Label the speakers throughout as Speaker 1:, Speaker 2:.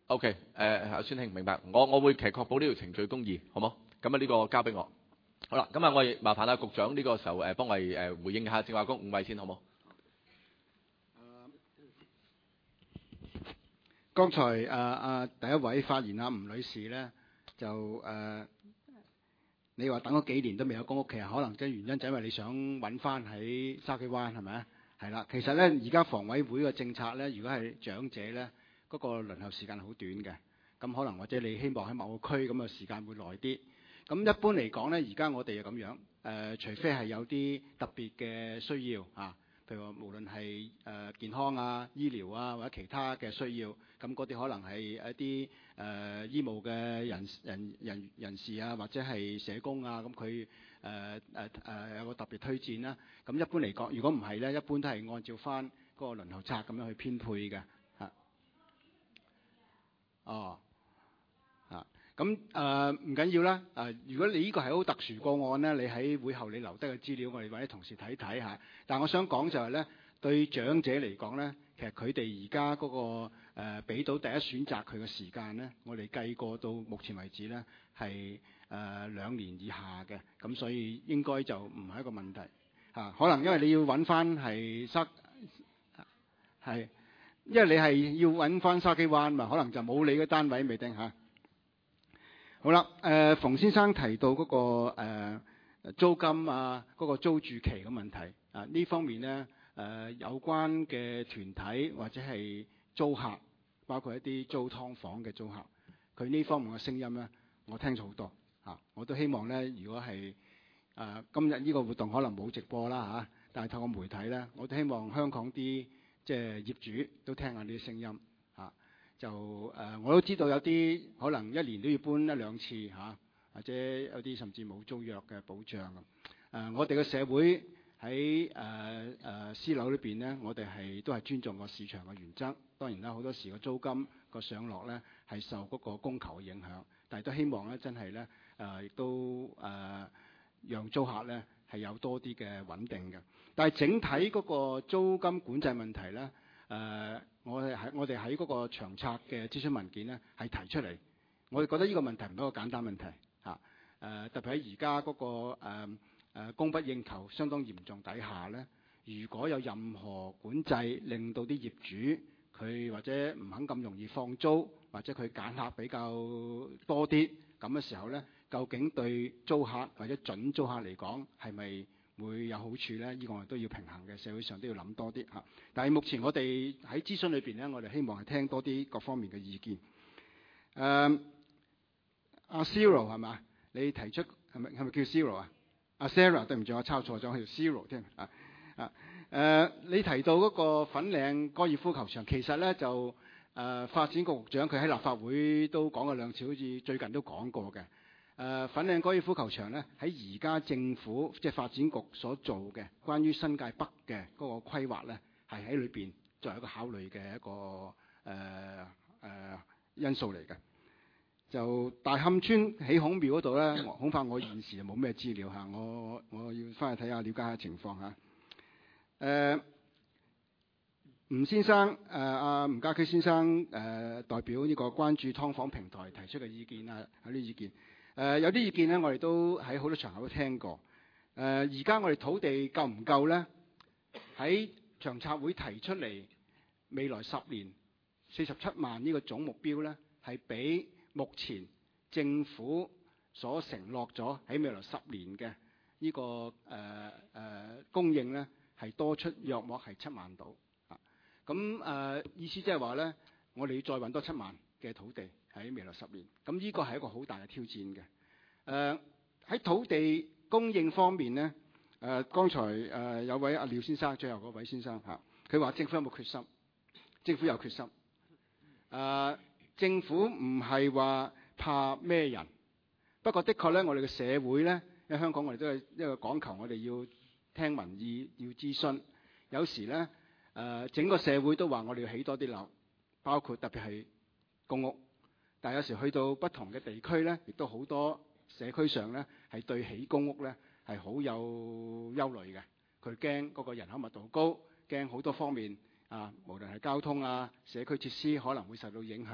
Speaker 1: OK， 阿孫兄明白，我會其實確保呢條程序公義，好冇？咁啊呢個交俾我。好啦，咁啊我亦麻煩阿局長呢個時候幫我哋回應下正話嗰5位先，好冇？
Speaker 2: 剛才第一位發言吳女士咧，就你話等咗幾年都未有公屋，其實可能即係原因就因為你想揾翻喺筲箕灣係咪啊？係啦，其實咧而家房委會嘅政策咧，如果係長者咧，嗰個輪候時間好短嘅，咁可能或者你希望喺某個區咁嘅時間會耐啲。咁一般嚟講咧，而家我哋係咁樣，除非係有啲特別嘅需要啊。譬如話，無論係健康啊、醫療啊，或者其他嘅需要，咁嗰啲可能係一啲醫務嘅人士啊，或者係社工啊，咁佢有個特別推薦啦。咁一般嚟講，如果唔係咧，一般都係按照翻嗰個輪候冊咁樣去編配嘅嚇。哦。咁唔緊要啦。如果你呢個係好特殊個案咧，你喺會後你留低嘅資料，我哋揾啲同事睇睇嚇。但係我想講就係咧，對長者嚟講咧，其實佢哋而家嗰個俾到第一選擇佢嘅時間咧，我哋計過到目前為止咧係2年以下嘅，咁所以應該就唔係一個問題嚇。可能因為你要揾翻係因為你係要揾翻筲箕灣嘛，可能就冇你嘅單位未定嚇。好啦，馮先生提到嗰個租金啊，嗰個租住期嘅問題啊，呢方面咧有關嘅團體或者係租客，包括一啲租劏房嘅租客，佢呢方面嘅聲音咧，我聽咗好多嚇。我都希望咧，如果係今日呢個活動可能冇直播啦嚇，但係透過媒體咧，我都希望香港啲即係業主都聽下呢啲聲音嚇。我都知道有啲可能1年都要搬1-2次嚇，或者有啲甚至冇租約嘅保障咁。我哋嘅社會喺私樓裏邊咧，我哋都係尊重個市場嘅原則。當然啦，好多時個租金個上落咧係受嗰個供求嘅影響，但係都希望咧真係咧亦都讓租客咧係有多啲嘅穩定嘅。但係整體嗰個租金管制問題咧。我哋喺嗰個長策嘅諮詢文件咧係提出嚟，我哋覺得呢個問題唔係一個簡單問題嚇。特別喺而家嗰個供不應求相當嚴重底下咧，如果有任何管制令到啲業主佢或者唔肯咁容易放租，或者佢揀客比較多啲咁嘅時候咧，究竟對租客或者準租客嚟講係咪會有好處咧？呢個我哋都要平衡嘅，社會上都要諗多啲嚇。但係目前我哋喺諮詢裏邊咧，我哋希望係聽多啲各方面嘅意見。阿 Zero 係嘛？你提出係咪叫 Zero 啊？阿 Sarah 對唔住，我抄錯咗，係 Zero 添啊。你提到嗰個粉嶺高爾夫球場，其實咧就發展局局長佢喺立法會都講過2次，好似最近都講過嘅。粉嶺高爾夫球場咧，喺而家政府即係發展局所做嘅關於新界北嘅嗰個規劃咧，係喺裏邊作為一個考慮嘅一個因素嚟嘅。就大磡村起孔廟嗰度咧，恐怕我現時就冇咩資料嚇，我要翻去睇下，了解下情況嚇。吳先生阿吳家駒先生代表呢個關注劏房平台提出嘅意見啊，有啲意見。有啲意見咧，我哋都喺好多場合都聽過。而家我哋土地夠唔夠咧？喺長策會提出嚟，未來10年47萬呢個總目標咧，係比目前政府所承諾咗喺未來10年嘅呢個供應咧，係多出約莫係7萬度啊。咁意思即係話咧，我哋要再揾多7萬嘅土地喺未來10年，咁呢個係一個好大嘅挑戰嘅。喺土地供應方面咧，剛才有位阿廖先生，最後嗰位先生嚇，佢話政府有冇決心？政府有決心。政府唔係話怕咩人，不過的確咧，我哋嘅社會咧，喺香港我哋都係一個講求，我哋要聽民意，要諮詢。有時咧，整個社會都話我哋要起多啲樓，包括特別係公屋。但係有時去到不同嘅地區咧，亦都好多社區上咧係對起公屋咧係好有憂慮嘅。佢驚嗰個人口密度高，驚好多方面啊，無論係交通啊、社區設施可能會受到影響。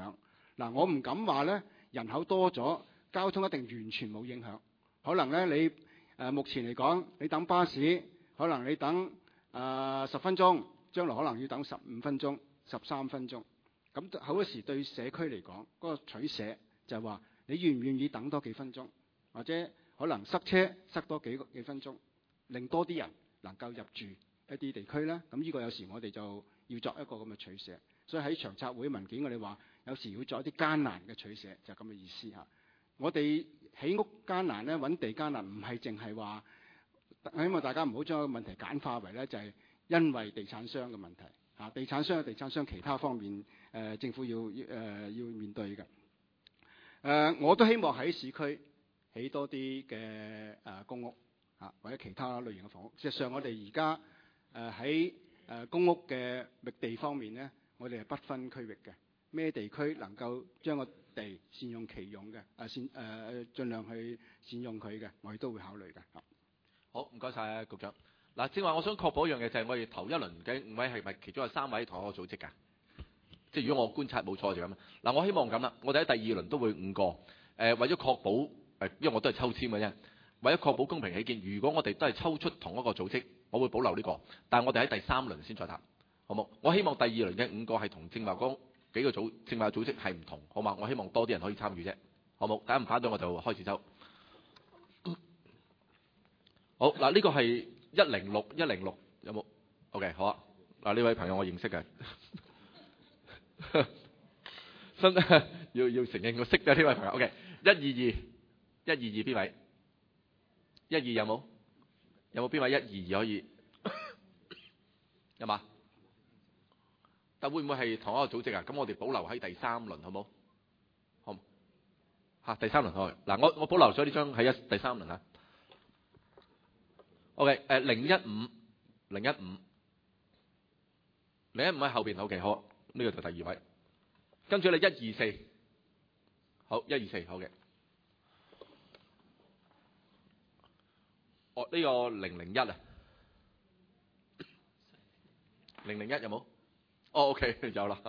Speaker 2: 嗱，我唔敢話咧，人口多咗，交通一定完全冇影響。可能咧你目前嚟講，你等巴士，可能你等10分鐘，將來可能要等15分鐘、13分鐘。咁好多時對社區嚟講，嗰個取捨就係話你願唔願意等多幾分鐘，或者可能塞車塞多幾分鐘，令多啲人能夠入住一啲地區咧。咁呢個有時我哋就要作一個咁嘅取捨。所以喺長策會文件我哋話，有時要作一啲艱難嘅取捨，就係咁嘅意思嚇。我哋起屋艱難咧，揾地艱難，唔係淨係話，希望大家唔好將個問題簡化為咧，就係因為地產商嘅問題嚇。地產商有地產商其他方面政府要面對嘅。我都希望喺市區起多啲嘅公屋嚇，或者其他類型嘅房屋。事實上，我哋而家喺公屋嘅覓地方面咧，我哋係不分區域嘅，咩地區能夠將個地善用其用嘅，盡量去善用佢嘅，我哋都會考慮嘅。
Speaker 1: 好，唔該晒局長。嗱，正話我想確保一樣嘢，就係我哋頭一輪嘅5位係咪其中有3位同一個組織㗎？即係如果我觀察冇錯就咁。嗱，我希望咁啦，我哋喺第2輪都會5個。為咗確保因為我都係抽籤嘅啫。為咗確保公平起見，如果我哋都係抽出同一個組織，我會保留呢個。但係我哋喺第3輪先再談，好冇？我希望第2輪嘅5個係同正話嗰幾個正話組織係唔同，好嘛？我希望多啲人可以參與啫，好冇？大家唔反對我就開始抽。好，嗱，呢個係106有冇 ？OK 好啊。嗱，呢位朋友我認識嘅。真要承認我識嘅呢位朋友。OK 122邊位？12有冇？有冇邊位122可以？有嘛？但會唔會係同一個組織啊？咁我哋保留喺第3輪好冇？好嚇，第3輪好。嗱，我保留咗呢張喺第3輪啊。OK 015喺後邊。OK 好，呢個就第2位。跟住你124，好124好嘅。呢個001啊，001有冇？OK 有啦。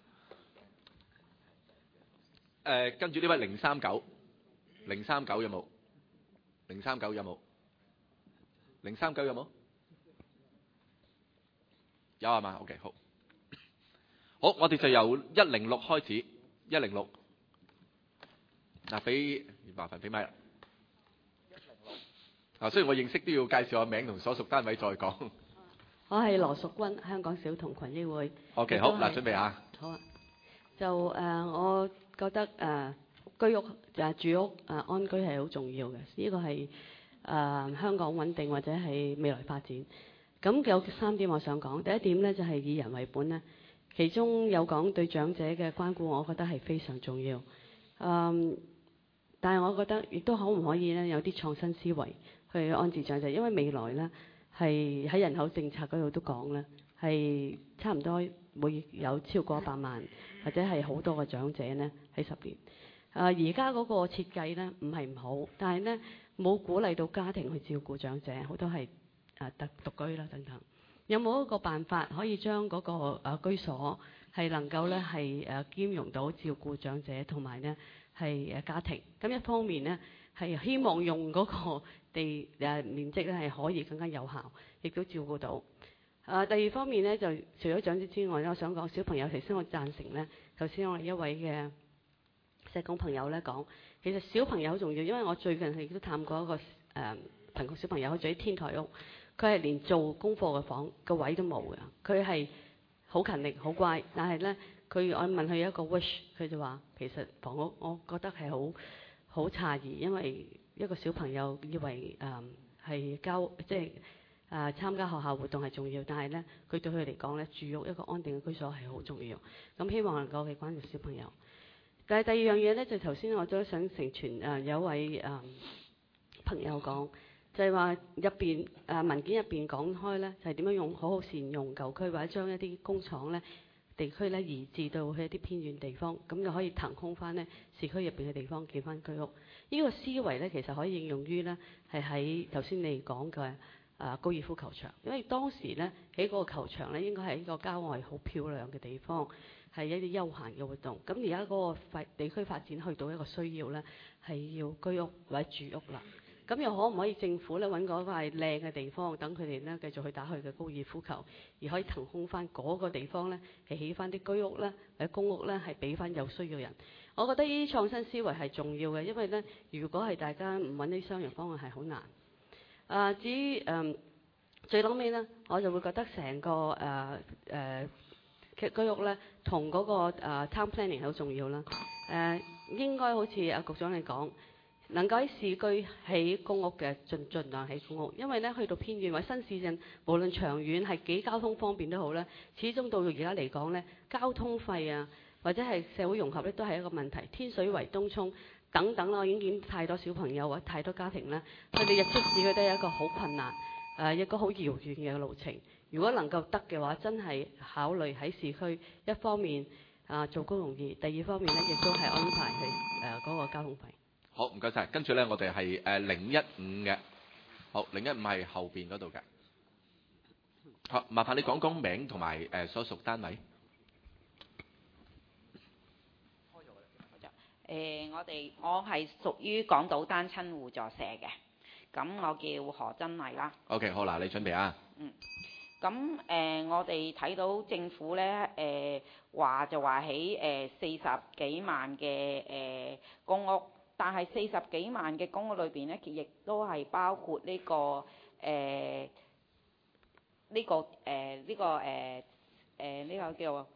Speaker 1: 跟住呢位039有冇？039有冇？039有冇？有係嘛 ？OK 好。好，我哋就由106開始。106嗱，麻煩俾咪啦。雖然我認識都要介紹下名同所屬單位再講。
Speaker 3: 我係羅淑君，香港小童群益會。
Speaker 1: OK 好，嗱準備下。
Speaker 3: 好啊。就我覺得居屋住屋安居係好重要嘅，呢個係香港穩定或者係未來發展。咁有3點我想講。第一點咧就係以人為本咧，其中有講對長者嘅關顧，我覺得係非常重要。但係我覺得亦都可唔可以咧有啲創新思維去安置長者，因為未來咧係喺人口政策嗰度都講咧係差唔多會有超過100萬或者係好多個長者咧喺10年。而家嗰個設計咧唔係唔好，但係咧冇鼓勵到家庭去照顧長者，好多係獨居啦等等。有冇一個辦法可以將嗰個居所係能夠咧係兼容到照顧長者同埋咧係家庭？咁一方面咧係希望用嗰個地面積咧係可以更加有效，亦都照顧到。第2方面咧就除咗長者之外咧，我想講小朋友。頭先我贊成咧，頭先我哋一位嘅社工朋友咧講，其實小朋友好重要，因為我最近亦都探過一個貧窮小朋友，佢住喺天台屋。佢係連做功課嘅房個位都冇嘅，佢係好勤力好乖，但係咧我問佢一個 wish， 佢就話其實房屋我覺得係好詫異，因為一個小朋友以為係參加學校活動係重要，但係咧佢對佢嚟講咧住屋一個安定嘅居所係好重要，咁希望能夠去關注小朋友。但係第2樣嘢咧就頭先我都想成全有一位朋友講。就係話文件入邊講開咧，就係點樣好好善用舊區，或者將一啲工廠咧地區咧移至到去一啲偏遠地方，咁就可以騰空翻咧市區入邊嘅地方建翻居屋。呢個思維咧其實可以應用於咧係喺頭先你講嘅高爾夫球場，因為當時咧喺嗰個球場咧應該係一個郊外好漂亮嘅地方。 係一啲休閒嘅活動。咁而家嗰個地區發展去到一個需要咧，係要居屋或者住屋啦。咁又可唔可以政府咧揾嗰塊靚嘅地方，等佢哋咧繼續去打佢嘅高爾夫球，而可以騰空翻嗰個地方咧，係起翻啲居屋咧或者公屋咧，係俾翻有需要嘅人。我覺得呢啲創新思維係重要嘅，因為咧，如果係大家唔揾啲商業方案係好難。至於最後尾咧，我就會覺得成個居屋咧，同嗰個town planning 好重要啦。應該好似阿局長你講，能夠喺市區起公屋嘅，盡量起公屋，因為咧去到偏遠或者新市鎮，無論長遠係幾交通方便都好咧，始終到而家嚟講咧，交通費啊或者係社會融合咧都係一個問題。天水圍、東涌等等啦，我已經見太多小朋友或者太多家庭咧，佢哋日出市區都係一個好困難一個好遙遠嘅路程。如果能夠得嘅話，真係考慮喺市區一方面做高容易，第二方面咧亦都係安排佢嗰個交通費。
Speaker 1: 好，唔該晒。跟住咧，我哋係015嘅。好，015係後邊嗰度嘅。好，麻煩你講講名同埋所屬單位。
Speaker 4: 我係屬於港島單親互助社嘅，咁我叫何珍麗啦。
Speaker 1: OK， 好嗱，你準備啊。
Speaker 4: 咁我哋睇到政府咧話起40幾萬嘅公屋。但係40幾萬嘅公屋裏邊咧，亦都係包括呢個叫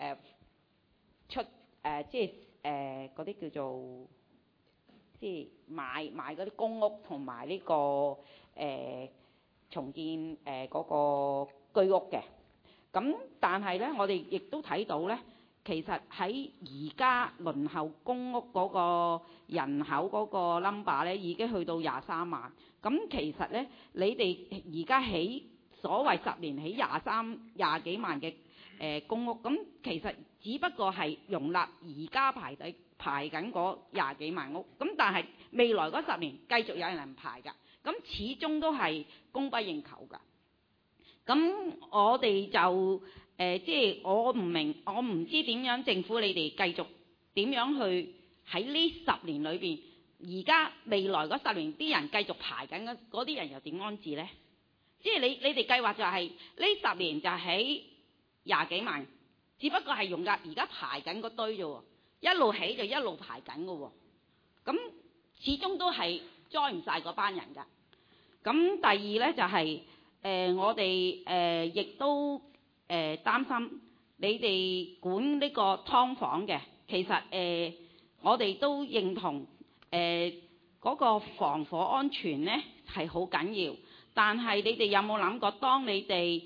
Speaker 4: 即係嗰啲叫做即係買嗰啲公屋同埋呢個重建嗰個居屋嘅。咁但係咧，我哋亦都睇到咧。其實喺而家輪候公屋嗰個人口嗰個 number 咧，已經去到23萬。咁其實咧，你哋而家起所謂10年起20幾萬嘅公屋，咁其實只不過係容納而家排緊嗰20幾萬屋。咁但係未來嗰10年繼續有人排㗎。咁始終都係供不應求㗎。咁我哋就即係我唔明，我唔知點樣政府你哋繼續點樣去喺呢10年裏邊，而家未來嗰10年啲人繼續排緊嗰啲人又點安置呢？即係你哋計劃就係呢10年就起20幾萬，只不過係容納而家排緊嗰堆啫喎，一路起就一路排緊嘅喎。咁始終都係載唔晒嗰班人㗎。咁第二呢，就係我哋亦都擔心你哋管呢個劏房嘅，其實我哋都認同嗰個防火安全呢係好緊要，但係你哋有冇諗過，當你哋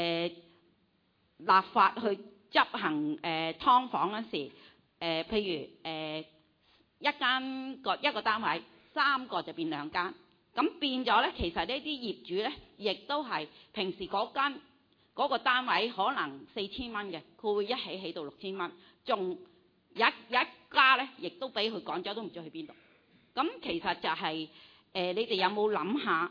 Speaker 4: 立法去執行劏房嗰時，譬如一個單位3個就變2間，咁變咗呢，其實呢啲業主呢，亦都係平時嗰個單位可能4000蚊嘅，佢會一起到6000蚊，仲一家呢，亦都俾佢趕走，都唔知去邊度。咁其實就係你哋有冇諗下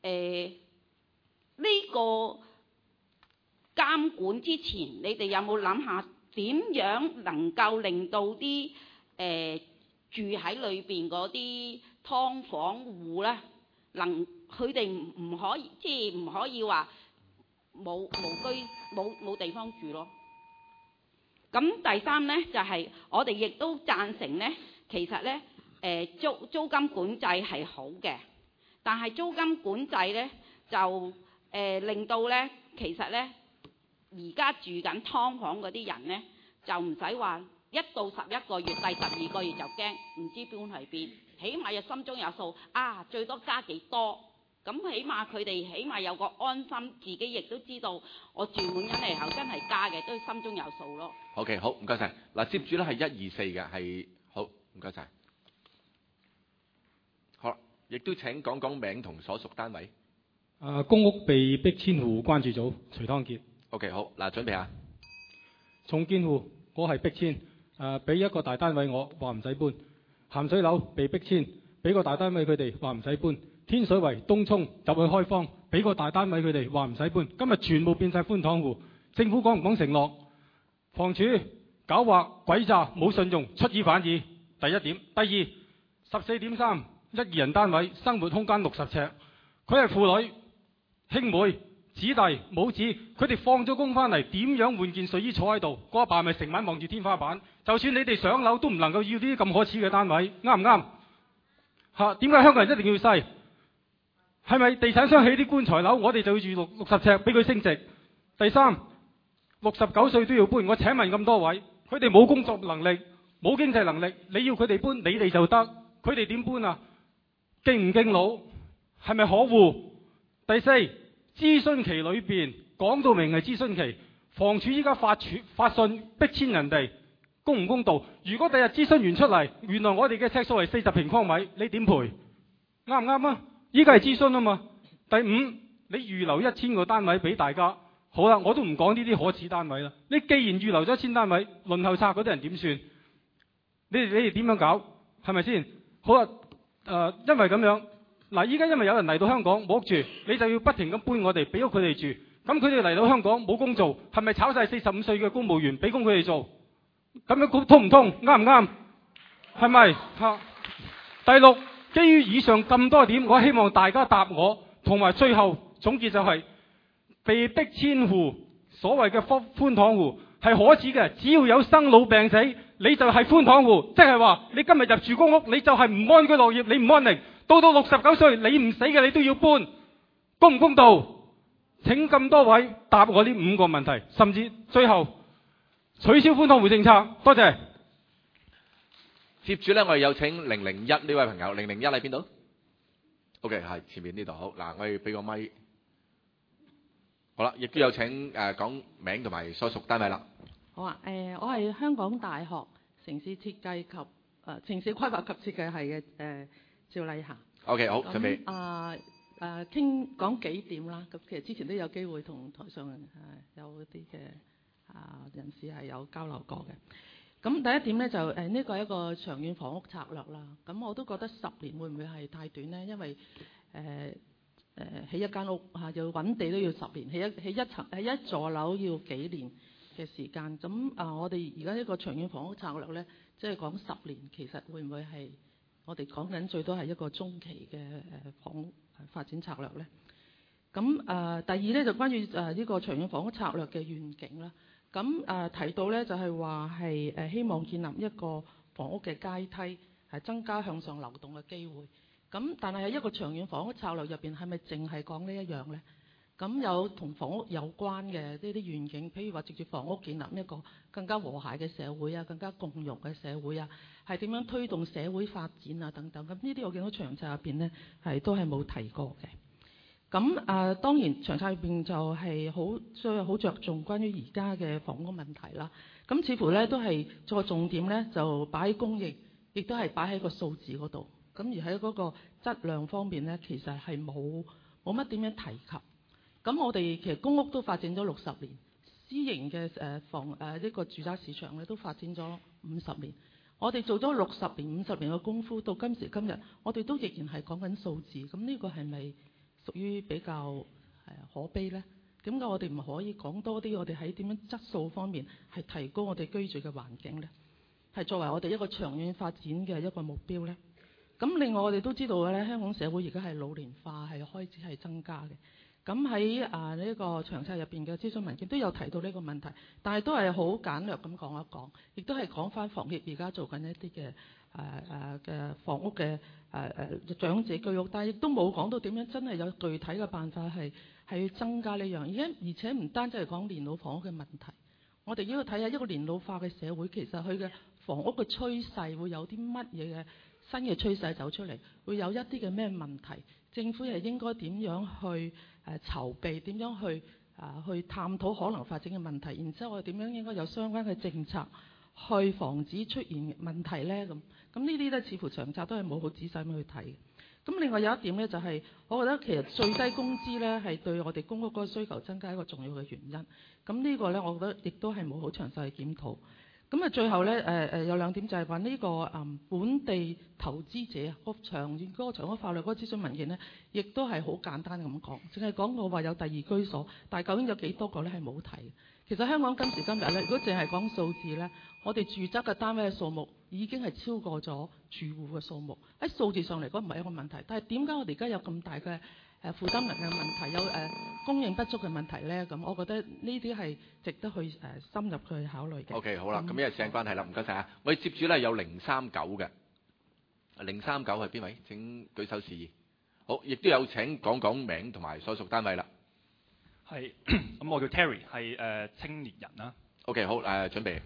Speaker 4: 呢個監管之前，你哋有冇諗下點樣能夠令到啲住喺裏邊嗰啲劏房戶呢，佢哋唔可以即係唔可以話冇地方住咯。咁第三呢，就係我哋亦都贊成呢，其實呢租金管制係好嘅，但係租金管制呢，就令到呢，其實呢而家住緊劏房嗰啲人呢，就唔使話1到11個月，第12個月就驚唔知搬去邊，起碼有心中有數啊，最多加幾多。咁起碼佢哋起碼有個安心，自己亦都知道我住滿咗嚟後真係加嘅，都心中有數咯。
Speaker 1: OK， 好，唔該晒。嗱，接住咧係124嘅，係好，唔該晒。好，亦都請講講名同所屬單位。
Speaker 5: 公屋被逼遷戶關注組徐湯傑。
Speaker 1: OK， 好，嗱，準備下。
Speaker 5: 重建戶，我係逼遷，俾一個大單位我話唔使搬。鹹水樓被逼遷，俾個大單位佢哋話唔使搬。天水圍、東涌就去開荒，俾個大單位佢哋話唔使搬。今日全部變晒寬敞戶，政府講唔講承諾？房署狡猾、詭詐、冇信用，出爾反爾。第一點。第二，14.3，一二人單位，生活空間60尺。佢係婦女、兄妹、子弟、母子，佢哋放咗工翻嚟，點樣換件睡衣坐喺度？嗰阿爸咪成晚望住天花板。就算你哋上樓都唔能夠要呢啲咁可恥嘅單位，啱唔啱？嚇，點解香港人一定要細？係咪地產商起啲棺材樓，我哋就要住60尺，俾佢升值？第三，69歲都要搬。我請問咁多位，佢哋冇工作能力，冇經濟能力，你要佢哋搬，你哋就得，佢哋點搬啊？敬唔敬老？係咪可惡？第四，諮詢期裏邊講到明係諮詢期，房署依家發信逼遷人哋，公唔公道？如果第日諮詢完出嚟，原來我哋嘅尺數係40平方米，你點賠？啱唔啱啊？依家係諮詢啊嘛。第五，你預留1000個單位俾大家，好啦，我都唔講呢啲可恥單位啦。你既然預留咗1000單位，輪候冊嗰啲人點算？你哋點樣搞？係咪先？好啦，因為咁樣。嗱，依家因為有人嚟到香港冇屋住，你就要不停咁搬我哋，俾屋佢哋住。咁佢哋嚟到香港冇工做，係咪炒晒45歲嘅公務員俾工佢哋做？咁樣通唔通？啱唔啱？係咪？第六，基於以上咁多點，我希望大家答我，同埋最後總結就係、被逼遷戶，所謂嘅寬敞戶係可恥嘅，只要有生老病死，你就係寬敞戶，即係話你今日入住公屋，你就係唔安居樂業，你唔安寧。到69歲，你唔死嘅你都要搬，公唔公道？請咁多位答我呢5個問題，甚至最後取消寬敞戶政策。多謝。
Speaker 1: 接住咧，我哋有請001呢位朋友。001喺邊度 ？OK， 係前面呢度。好嗱，我哋俾個咪。好啦，亦都有請講名同埋所屬單位啦。
Speaker 6: 好啊，我係香港大學城市設計及城市規劃及設計系嘅趙麗霞。
Speaker 1: OK， 好，準備。
Speaker 6: 講幾點啦？咁其實之前都有機會同台上有啲嘅人士係有交流過嘅。咁第一點咧就呢個係一個長遠房屋策略啦。咁我都覺得10年會唔會係太短咧？因為起一間屋要揾地都要10年，起一座樓要幾年嘅時間。咁我哋而家呢個長遠房屋策略咧，即係講10年，其實會唔會係我哋講緊最多係一個中期嘅房屋發展策略咧？咁第二咧就關於呢個長遠房屋策略嘅願景啦。咁提到咧就係話係希望建立一個房屋嘅階梯，係增加向上流動嘅機會。咁但係喺一個長遠房屋策略入邊，係咪淨係講呢一樣咧？咁有同房屋有關嘅呢啲願景，譬如話藉住房屋建立一個更加和諧嘅社會啊，更加共融嘅社會啊，係點樣推動社會發展啊等等。咁呢啲我見到長策入邊咧都係冇提過嘅。咁當然長策入邊就係好着重關於而家嘅房屋問題啦。咁似乎咧都係個重點咧就擺喺供應，亦都係擺喺個數字嗰度。咁而喺嗰個質量方面咧，其實係冇乜點樣提及。咁我哋其實公屋都發展咗60年，私營嘅呢個住宅市場咧都發展咗50年。我哋做咗60年、50年嘅功夫，到今時今日，我哋都仍然係講緊數字。咁呢個係咪屬於比較可悲呢？點解我哋唔可以講多啲？我哋喺點樣質素方面係提高我哋居住嘅環境呢？係作為我哋一個長遠發展嘅一個目標呢？咁另外我哋都知道嘅咧，香港社會而家係老年化係開始係增加嘅。咁喺呢個長策入邊嘅諮詢文件都有提到呢個問題，但係都係好簡略咁講一講，亦都係講翻房協而家做緊一啲嘅嘅房屋嘅長者居屋，但係亦都冇講到點樣真係有具體嘅辦法係去增加呢樣。而且唔單止係講年老房屋嘅問題，我哋要睇下一個年老化嘅社會，其實佢嘅房屋嘅趨勢會有啲乜嘢嘅新嘅趨勢走出嚟，會有一啲嘅咩問題？政府係應該點樣去籌備？點樣去探討可能發展嘅問題？然之後我哋點樣應該有相關嘅政策去防止出現問題呢？咁呢啲咧似乎長策都係冇好仔細咁去睇。咁另外有一點咧就係，我覺得其實最低工資咧係對我哋公屋嗰個需求增加一個重要嘅原因。咁呢個咧我覺得亦都係冇好詳細去檢討。咁最後咧有2點就係話呢個本地投資者個長遠嗰個長屋法律嗰個諮詢文件咧，亦都係好簡單咁講，淨係講我話有第2居所，但係究竟有幾多個咧係冇提。 其實香港今時今日咧，如果淨係講數字咧，我哋住宅嘅單位嘅數目已經係超過咗住戶嘅數目。喺數字上嚟講唔係一個問題，但係點解我哋而家有咁大嘅負擔能力嘅問題，有供應不足嘅問題咧？咁我覺得呢啲係值得去深入去考慮嘅。
Speaker 1: OK， 好啦，咁因為時間關係啦，唔該晒啊！我哋接住咧有039嘅，039係邊位？請舉手示意。好，亦都有請講講名同埋所屬單位啦。
Speaker 7: 係，咁我叫 Terry， 係青年人啦。
Speaker 1: OK， 好，準備。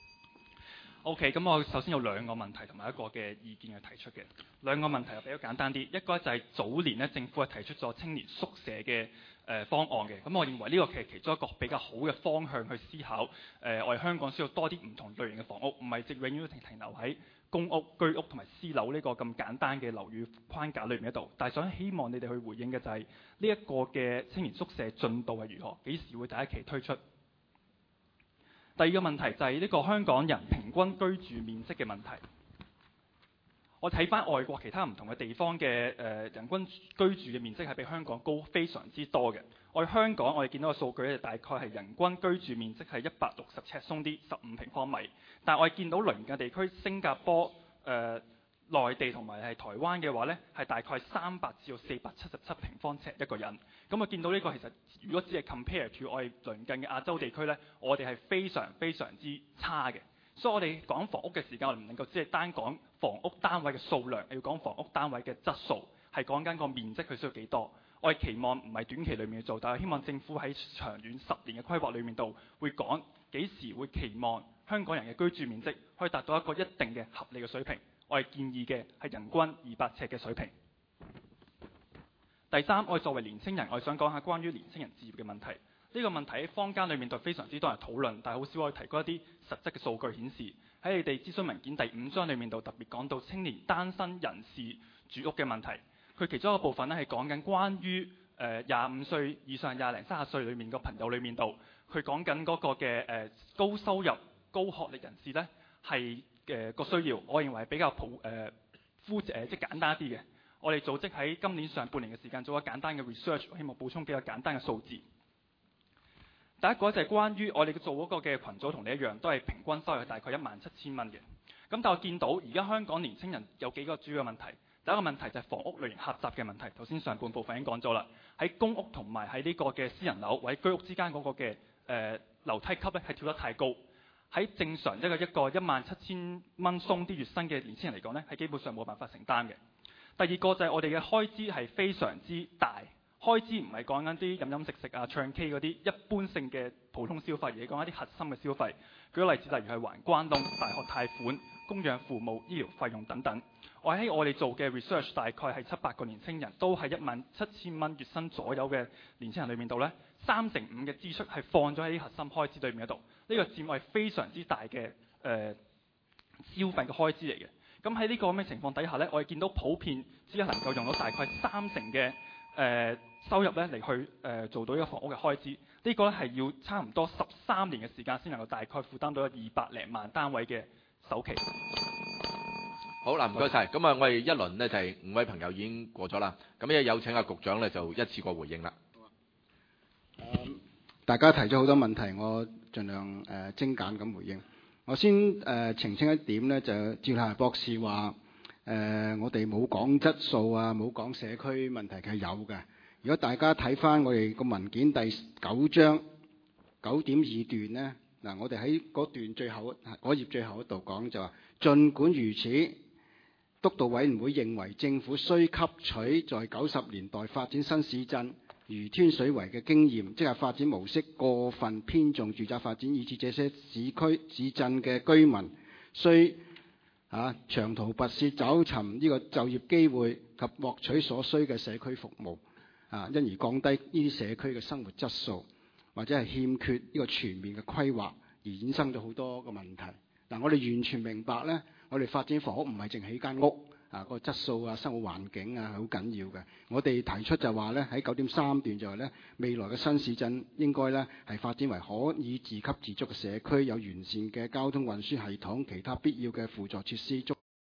Speaker 7: OK， 咁我首先有兩個問題同埋一個嘅意見去提出嘅。兩個問題又比較簡單啲，一個就係早年咧政府係提出咗青年宿舍嘅方案嘅。咁我認為呢個其中一個比較好嘅方向去思考。我哋香港需要多啲唔同類型嘅房屋，唔係直永遠都停留喺公屋、居屋同埋私樓呢個咁簡單嘅樓宇框架裏面一度。但係希望你哋去回應嘅就係呢一個嘅青年宿舍進度係如何，幾時會第一期推出？第二個問題就係呢個香港人平均居住面積嘅問題。我睇翻外國其他唔同嘅地方嘅人均居住嘅面積係比香港高非常之多嘅。我哋香港我哋見到個數據咧，大概係人均居住面積係160尺鬆啲15平方米。但係我哋見到鄰近地區新加坡、內地同埋係台灣嘅話咧，係大概300至到477平方尺一個人。咁我見到呢個其實如果只係 compare to 我哋鄰近嘅亞洲地區咧，我哋係非常非常之差嘅。所以我哋講房屋嘅時間，我哋唔能夠只係單講房屋單位嘅數量，要講房屋單位嘅質素，係講緊個面積佢需要幾多。我哋期望唔係短期裏面去做，但係希望政府喺長遠10年嘅規劃裏面度會講幾時會期望香港人嘅居住面積可以達到一個一定嘅合理嘅水平。我哋建議嘅係人均200尺嘅水平。第三，我哋作為年青人，我哋想講下關於年青人置業嘅問題。呢個問題喺坊間裏面就非常之多人討論，但係好少可以提供一啲實質嘅數據顯示。喺你哋諮詢文件第5章裏面度特別講到青年單身人士住屋嘅問題。佢其中一個部分咧係講緊關於25歲以上20零30歲裏面個朋友裏面度，佢講緊嗰個嘅高收入高學歷人士咧係個需要，我認為係比較即係簡單一啲嘅。我哋組織喺今年上半年嘅時間做咗簡單嘅 research， 希望補充幾個簡單嘅數字。第一個就係關於我哋做嗰個嘅群組同你一樣，都係平均收入係大概17000蚊嘅。咁但係我見到而家香港年青人有幾個主要嘅問題。第一個問題就係房屋類型狹窄嘅問題。頭先上半部分已經講咗啦，喺公屋同埋喺呢個嘅私人樓或者居屋之間嗰個嘅樓梯級咧係跳得太高。喺正常一個17000蚊鬆啲月薪嘅年輕人嚟講咧，係基本上冇辦法承擔嘅。第二個就係我哋嘅開支係非常之大，開支唔係講緊啲飲食啊、唱 K 嗰啲一般性嘅普通消費，而係講一啲核心嘅消費。舉個例子，例如係還關窿、大學貸款、供養父母、醫療費用等等。我哋做嘅 research 大概係700個年輕人，都係17000蚊月薪左右嘅年輕人裏面度咧，3成5嘅支出係放咗喺啲核心開支裏面嗰度。呢個佔係非常之大嘅消費嘅開支嚟嘅。咁喺呢個咁嘅情況底下咧，我哋見到普遍只能夠用到大概3成嘅收入咧嚟去做到呢個房屋嘅開支。呢個咧係要差唔多13年嘅時間先能夠大概負擔到200零萬單位嘅首期。
Speaker 1: 好嗱，唔該晒。咁啊，我哋一輪呢就係5位朋友已經過咗啦。咁一有請阿局長咧就一次過回應啦。
Speaker 2: 大家提咗好多問題，我盡量精簡咁回應。我先澄清一點咧，就趙太博士話我哋冇講質素啊，冇講社區問題，係有嘅。如果大家睇翻我哋個文件第9章9.2段咧，嗱，我哋喺嗰段最後嗰頁最後嗰度講就話，儘管如此，督導委員會認為政府須吸取在90年代發展新市鎮如天水圍嘅經驗，即係發展模式過分偏重住宅發展，以致這些市鎮嘅居民需長途跋涉找尋呢個就業機會及獲取所需嘅社區服務，因而降低呢啲社區嘅生活質素，或者係欠缺呢個全面嘅規劃，而衍生咗好多個問題。我哋完全明白咧，我哋發展房屋唔係淨起間屋。個質素啊、生活環境啊係好緊要嘅。我哋提出就話咧，喺9.3段就話咧，未來嘅新市鎮應該咧係發展為可以自給自足嘅社區，有完善嘅交通運輸系統，其他必要嘅輔助設施。